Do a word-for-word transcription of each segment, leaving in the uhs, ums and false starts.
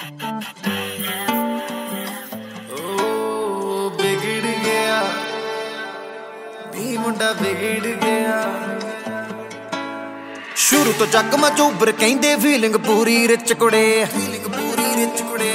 बिगड़ गया भी मुंडा बिगड़ गया। शुरू तो जग मचूबर कहंदे फीलिंग पूरी रिच कुड़े, फीलिंग पूरी रिच कुड़े।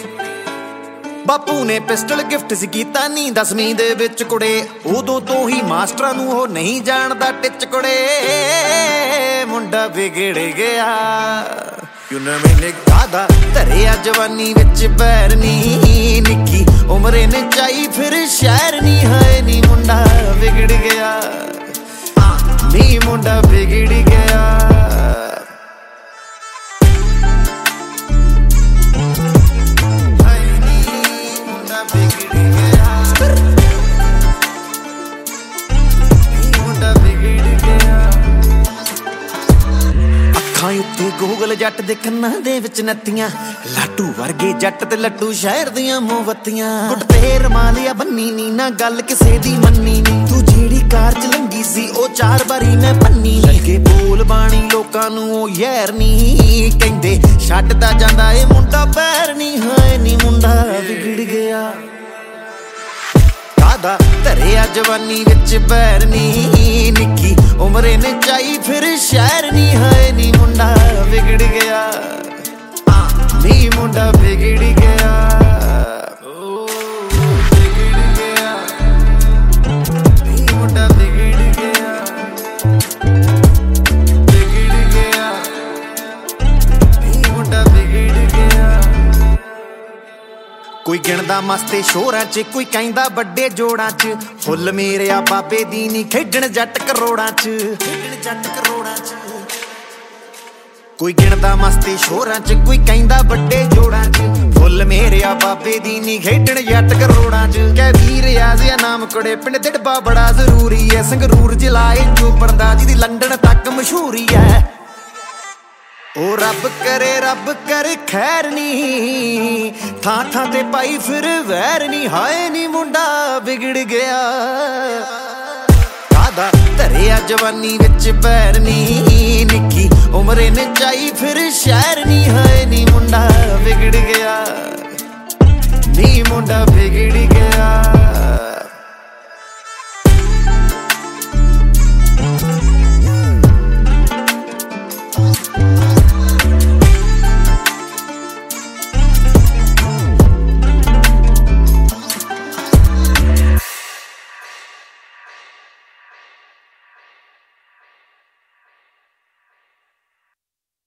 बापू ने पिस्टल गिफ्ट सी कीता नी दसवीं दे विच कुड़े, उदों तो ही मास्टरां नूं हो नहीं जानदा टिच कुड़े। मुंडा बिगड़ गया मैंने कादा धरिया जवानी विच पैर नी, निक्की उमरे ने चाई फिर शहर नी है नी। मुंडा बिगड़ गया नी, मुंडा बिगड़ गया। गूगल जट दे कन्नां दे विच नत्तियां, लाटू वर्गे जट ते लट्टू शहर दियां मोमबत्तियां। गुट ते रमालिया बन्नी नी ना गल किसे दी मन्नी नी, तू जेड़ी कार च लंगी सी ओ चार बारी मैं भन्नी नी। लगे बोल बाणी लोकां नूं ओ यैर नी कहंदे, छड्डदा जांदा ए मुंडा पैर नी है नी। मुंडा बिगड़ गया कादा धरिया जवानी विच पैर नी, निक्की उमरे ने चाई फिर शहर नी है नी। मुंडा बिगड़ गया नी, मुंडा बिगड़ गया। ओ बिगड़ गया नी, मुंडा बिगड़ गया, बिगड़ गया नी, मुंडा बिगड़ गया। कोई गिणदा मस्ते शोरां च, कोई कहंदा बड्डे जोड़ां च, फुੱਲ मेरिया बाबे दी नी खेडण जट करोड़ां च, खेडण जट करोड़ां च। कोई गिणदा मस्ते शोरां च, कोई कहंदा बड्डे जोड़ां च, फुੱਲ मेरिया बाबे दी नी खेडण जट करोड़ां च। कै वीर आजिया नाम कुड़े पिंड दिड़बा बड़ा जरूरी है, संगरूर जिलाए चोपड़ दा जिहदी लंडन तक मशहूरी है। ओ रब करे रब करे खैर नी, थां थां ते पाई फिर वैर नी, हाय नी मुंडा बिगड़ गया कादा धरिया जवानी विच पैर नी, निक्की उमरे ने चाई फिर शहर